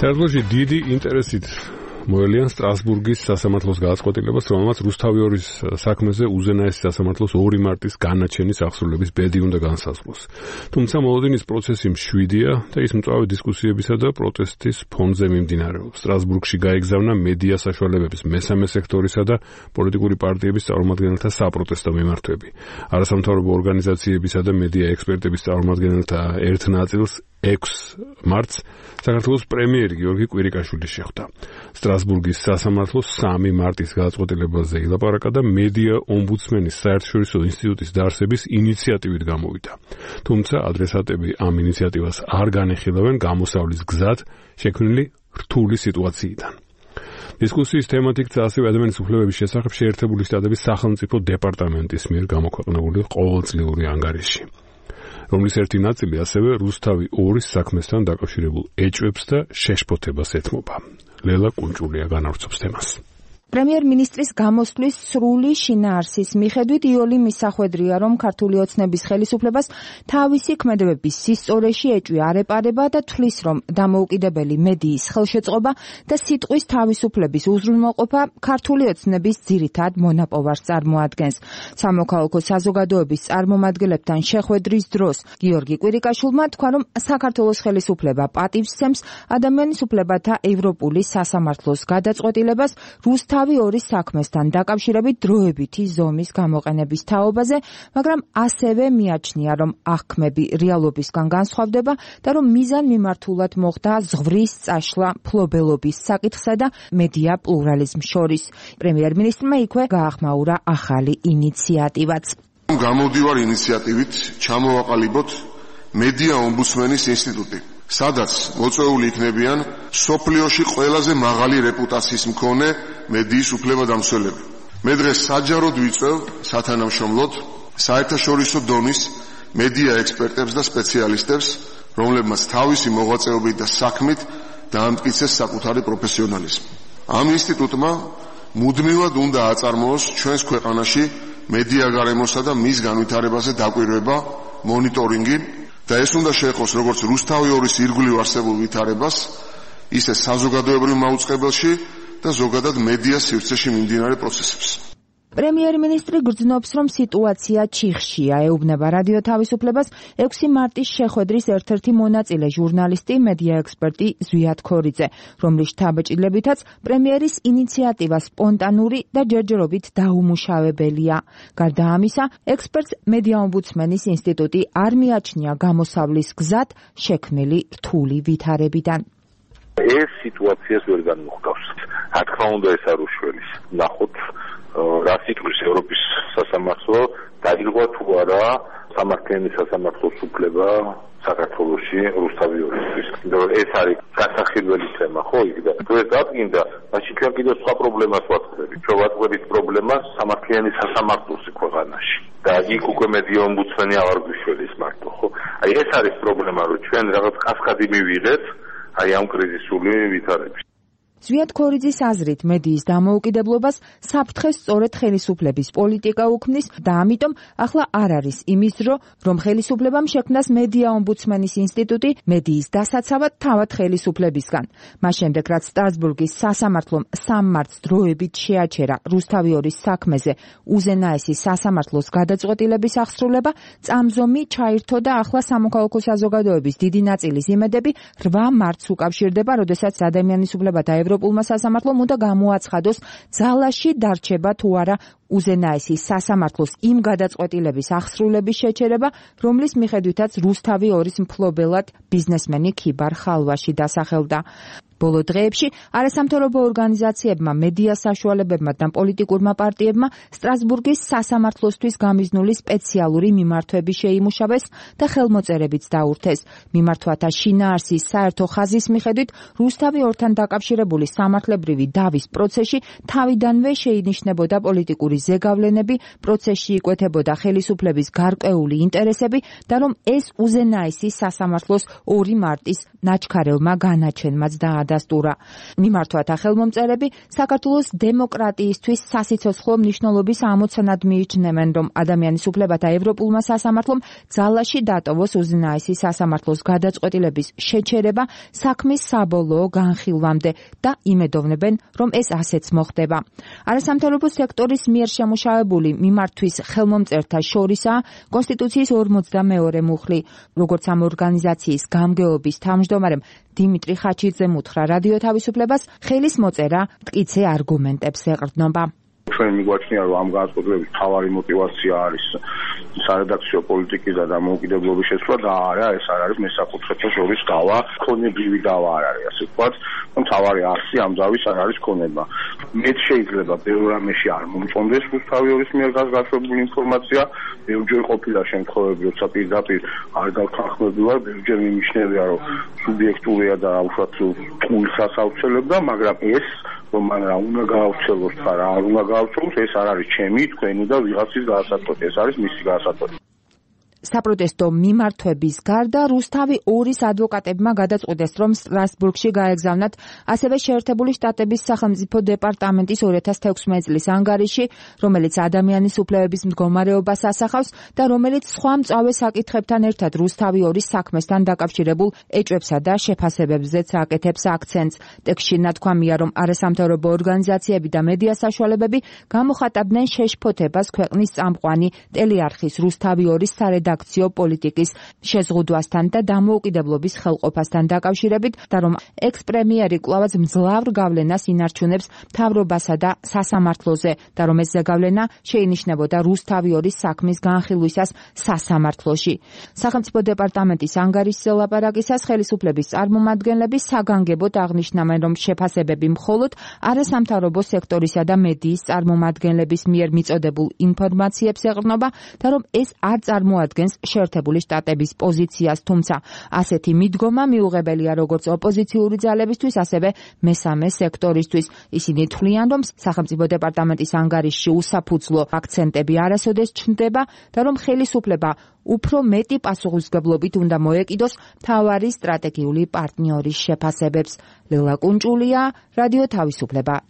საერთოდ დიდი ინტერესით მოელიან სტრასბურგის სასამართლოს გადაწყვეტილებას, რომელმაც რუსთავიორის საქმეზე უზენაესი სასამართლოს 2 მარტის განაჩენის აღსრულების ბედი უნდა განსაზღვროს. თუმცა მოლოდინის პროცესი მშვიდია და ის მწვავე დისკუსიებისა და პროტესტის ფონზე მიმდინარეობს. სტრასბურგში გაეგზავნა მედია საშუალებების მესამე სექტორისა და პოლიტიკური პარტიების წარმომადგენელთა საპროტესტო მიმართვები. არასამთავრობო ორგანიზაციებისა და მედია ექსპერტების წარმომადგენელთა ერთ ნაწილს 6 მარტს საქართველოს პრემიერი გიორგი კვირიკაშვილი შეხვდა. სტრასბურგის სასამართლოს 3 მარტის გადაწყვეტილებაზე ილაპარაკა და მედია ომბუდსმენის საერთაშორისო ინსტიტუტის დაარსების ინიციატივით გამოვიდა. თუმცა ადრესატები ამ ინიციატივას არ განეხილავენ გამოსავლის გზად შექმნილი რთული სიტუაციიდან. დისკუსიის თემად იქცა ასევე ადამიანის უფლებების შესახებ შეერთებული შტატების სახელმწიფო დეპარტამენტის მიერ გამოქვეყნებული ყოველწლიური ანგარიში, რომლის ერთი ნაწილი ასევე რუსთავი 2-ის საქმესთან დაკავშირებულ ეჭვებს და შეშფოთებას ეთმობა. ლელა კუნჭულია განავრცობს თემას. პრემიერ-მინისტრის გამოსვლის სრული შინაარსის მიხედვით იოლი მისახვედრია, რომ ქართული ოცნების ხელისუფლებას თავისი ქმედებების სისწორეში ეჭვი არ ეპარება და თვლის, რომ დამოუკიდებელი მედიის ხელშეწყობა და სიტყვის თავისუფლების უზრუნველყოფა ქართული ოცნების ძირითად მონაპოვარს წარმოადგენს. სამოქალაქო საზოგადოების წარმომადგენლებთან შეხვედრის დროს გიორგი კვირიკაშვილმა თქვა, რომ საქართველოს ხელისუფლება პატივს სცემს ადამიანის უფლებათა ევროპული სასამართლოს გადაწყვეტილებას რუსთავი 2-ის საქმესთან დაკავშირებით დროებითი ზომის გამოყენების თაობაზე, მაგრამ ასევე მიაჩნია, რომ აღქმები რეალობისგან განსხვავდება და რომ მიზან მიმართულად მოხდა ზღვრის წაშლა ფლობელობის საკითხსა და მედია პლურალიზმს შორის. პრემიერ-მინისტრმა იქვე გაახმაურა ახალი ინიციატივაც. გამოვდივარ ინიციატივით ჩამოვაყალიბოთ მედია ომბუდსმენის ინსტიტუტი, სადაც მოწვეული იქნებიან სოფლიოში ყველაზე მაღალი რეპუტაციის მქონე მედიის უფლებადამცველები. მე დღეს საჯაროდ ვიწევ სათანამშრომლოდ საერთაშორისო დონის მედია ექსპერტებს და სპეციალისტებს, რომლებმაც თავისი მოღვაწეობით და საქმით დაამტკიცეს საკუთარი პროფესიონალიზმი. ამ ინსტიტუტმა მუდმივად უნდა აწარმოოს ჩვენს ქვეყანაში მედია გარემოსა და მის განვითარებაზე დაკვირვება, მონიტორინგი და ეს უნდა შეეხოს როგორც რუსთავი 2-ის ირგვლივ არსებულ ვითარებას, ისე საზოგადოებრივ მაუწყებელში და ზოგადად მედიას სივრცეში მიმდინარე პროცესებს. პრემიერ-მინისტრი გრძნობს, რომ სიტუაცია ჩიხშია. ეუბნება რადიო თავისუფლებას 6 მარტის შეხვედრის ერთ-ერთი მონაწილე ჟურნალისტი, მედია ექსპერტი ზვიად ქორიძე, რომლის შთაბეჭდილებითაც პრემიერის ინიციატივა სპონტანური და ჯერჯერობით დაუმუშავებელია. გარდა ამისა, ექსპერტს მედია ომბუდსმენის ინსტიტუტი არ მიაჩნია გამოსავლის გზად შექმნილი რთული ვითარებიდან. ეს სიტუაციას ვერ განმოხდავს. რა თქმა უნდა, ეს არ უშველის. ნახოთ რა სიტყვის ევროპის სასამართლო დაირღვა თუ არა სამართლიანი სასამართლოს უფლება საქართველოში რუსთავი 2-ისთვის. ეს არის გასახილველი თემა, ხო? იქ და თუ ეს დადგინდა, მაშინ ჩვენ კიდევ სხვა პრობლემას ვაწყდებით. ჩვენ ვაწყდებით პრობლემას სამართლიანი სასამართლოს ქვეყანაში. და იქ უკვე მედია ომბუდსმენი აღარ გვიშველის მარტო, ხო? აი ეს არის პრობლემა, რომ ჩვენ რაღაც კასკადი მივიღეთ აი ამ კრიზისული ვითარების. ზვიად ქორიძის აზრით მედიის დამოუკიდებლობას საფრთხეს სწორედ ხელისუფლების პოლიტიკა უქმნის და ამიტომ ახლა არ არის იმის დრო, რომ ხელისუფლებამ შექმნას მედია ომბუდსმენის ინსტიტუტი მედიის დასაცავად თავად ხელისუფლებისგან. მას შემდეგ, რაც სტრასბურგის სასამართლომ 3 მარტს დროებით შეაჩერა რუსთავი 2-ის საქმეზე უზენაესი სასამართლოს გადაწყვეტილების აღსრულება, წამზომი ჩაირთო და ახლა სამოქალაქო საზოგადოების დიდი ნაწილის იმედები 8 მარტს უკავშირდება, როდესაც ადამიანის უფლებათა ევროპულმა სასამართლომ უნდა გამოაცხადოს, ძალაში დარჩება თუ არა უზენაესი სასამართლოს იმ გადაწყვეტილების აღსრულების შეჩერება, რომლის მიხედვითაც რუსთავი 2-ის მფლობელად ბიზნესმენი ქიბარ ხალვაში დასახელდა. ბოლო დღეებში არასამთავრობო ორგანიზაციებმა, მედია საშუალებებმა და პოლიტიკურმა პარტიებმა სტრასბურგის სასამართლოსთვის გამიზნული სპეციალური მიმართვები შეიმუშავეს და ხელმოწერებიც დაურთეს. მიმართვათა შინაარსის საერთო ხაზის მიხედვით რუსთავი 2-თან დაკავშირებული სამართლებრივი დავის პროცესში თავიდანვე შეინიშნებოდა პოლიტიკური ზეგავლენები, პროცესში იკვეთებოდა ხელისუფლების გარკვეული ინტერესები და რომ ეს უზენაესი სასამართლოს 2 მარტის ნაჩქარევმა განაჩენმაც დაადასტურა. გადასტურა. მიმართვათა ხელმომწერები საქართველოს დემოკრატიისთვის სასიცოცხლო მნიშვნელობის ამოცანად მიიჩნევენ, რომ ადამიანის უფლებათა ევროპულმა სასამართლომ ძალაში დატოვოს უზენაესი სასამართლოს გადაწყვეტილების შეჩერება საქმის საბოლოო განხილვამდე და იმედოვნებენ, რომ ეს ასეც მოხდება. არასამთავრობო სექტორის მიერ შემუშავებული მიმართვის ხელმომწერთა შორისაა კონსტიტუციის 42 მუხლი. როგორც ამ ორგანიზაციის გამგეობის თავმჯდომარემ დიმიტრი ხაჩიძემ უთხრა რადიო თავისუფლებას, ხელის მოწერა მტკიცე არგუმენტებს ეყრდნობა. ჩვენ მიგვაჩნია, რომ ამ განწყობილების მთავარი мотиваცია არის სარედაქციო პოლიტიკის და დამოუკიდებლობის შესვლა და არა ეს არ არის მესაკუთრეთა შორის გავა, ქონებრივი გავა არ არის, ასე ვთქვათ, მთავარი არსი ამ ძალის არ არის ქონება. მეც შეიძლება ბევრ რამეში არ მომწონდეს რუსთავიორის მიერ გასაშვებული ინფორმაცია, ბევრჯერ ყოფილა შემთხვევები, როცა პირდაპირ არ გავთანხმებულა, ბევრჯერ მიმიშნევია, რომ სუბიექტურია და უშუალოდ პულს ასაუცელებდა, მაგრამ ეს რომ მან რა უნდა გააუცელოს და რა არ უნდა გააუცელოს, ეს არ არის ჩემი, თქვენი და ვიღაცის გადასაწყვეტი, ეს არის მისი გადასაწყვეტი. საპროტესტო მიმართვების გარდა რუსთავი 2-ის ადვოკატებმა გადაწყვიტეს, რომ სტრასბურგში გაეგზავნათ ასევე შეერთებული შტატების სახელმწიფო დეპარტამენტის 2016 წლის ანგარიში, რომელიც ადამიანის უფლებების მდგომარეობას ასახავს და რომელიც სხვა მწვავე საკითხებთან ერთად რუსთავი 2-ის საქმესთან დაკავშირებულ ეჭვებსა და შეფასებებზეც აკეთებს აქცენტს. ტექსტში ნათქვამია, რომ არასამთავრობო ორგანიზაციები და მედია საშუალებები გამოხატავდნენ შეშფოთებას ქვეყნის წამყვანი ტელეარხის რუსთავი 2-ის акцио პოლიტიკის შეზღუდვასთან და დამოუკიდებლობის ხელყოფასთან დაკავშირებით და რომ ექს-პრემიერი კვლავაც მძლავრ გავლენას ინარჩუნებს მთავრობასა და სასამართლოზე და რომ ეს ზეგავლენა შეინიშნებოდა რუსთავი 2-ის საქმის განხილვისას სასამართლოში. სახელმწიფო დეპარტამენტის ანგარიშზე ლაპარაკისას ხელისუფლების წარმომადგენლები საგანგებოდ აღნიშნავენ, რომ შეფასებები მხოლოდ არასამთავრობო სექტორისა და მედიის წარმომადგენლების მიერ მიწოდებულ ინფორმაციებს ეყრდნობა და რომ ეს არ წარმოადგენს შეერთებული შტატების პოზიციას, თუმცა ასეთი მიდგომა მიუღებელია როგორც ოპოზიციური ძალებისთვის, ასევე მესამე სექტორისთვის. ისინი თვლიან, რომ სახელმწიფო დეპარტამენტის ანგარიშში უსაფუძვლო აქცენტები არასოდეს ჩნდება და რომ ხელისუფლება უფრო მეტი პასუხისმგებლობით უნდა მოეკიდოს მთავარი სტრატეგიული პარტნიორის შეფასებებს. ლელა კუნჭულია, რადიო თავისუფლება.